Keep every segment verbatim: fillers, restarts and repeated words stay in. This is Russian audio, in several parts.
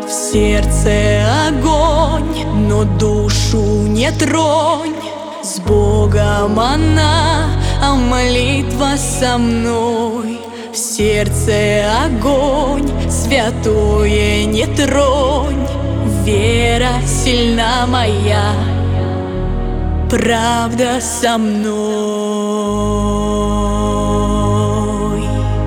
В сердце огонь, но душу не тронь. С Богом она, а молитва со мной. В сердце огонь, святое не тронь. Вера сильна моя, правда со мной.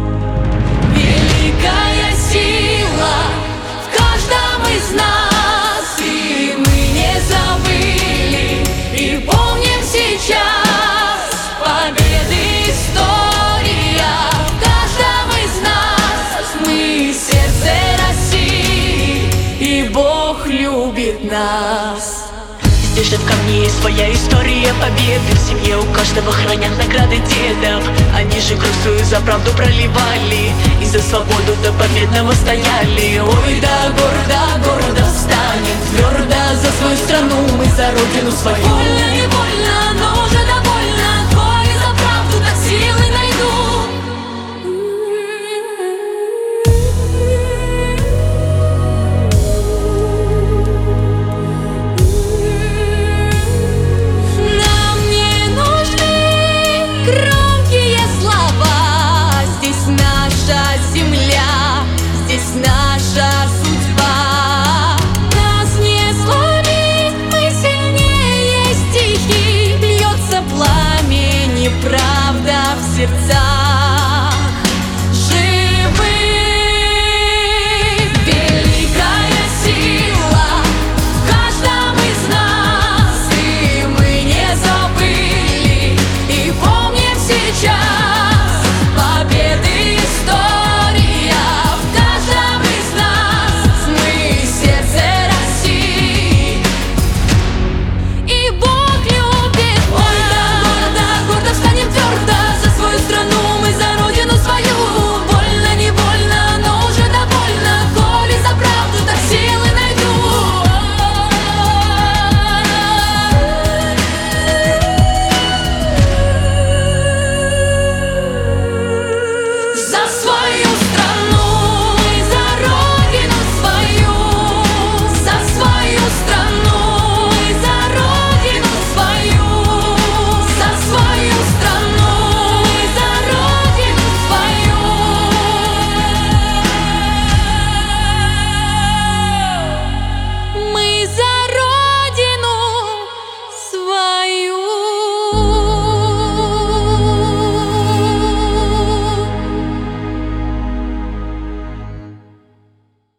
Великая сила в каждом из нас, и мы не забыли и помним сейчас. Победы история в каждом из нас. Мы сердце России, и Бог любит нас. Здесь же в камне есть своя история победы. В семье у каждого хранят награды дедов. Они же кровь свою за правду проливали и за свободу до победного стояли. Ой, да города, города встанем твердо за свою страну, мы за родину свою.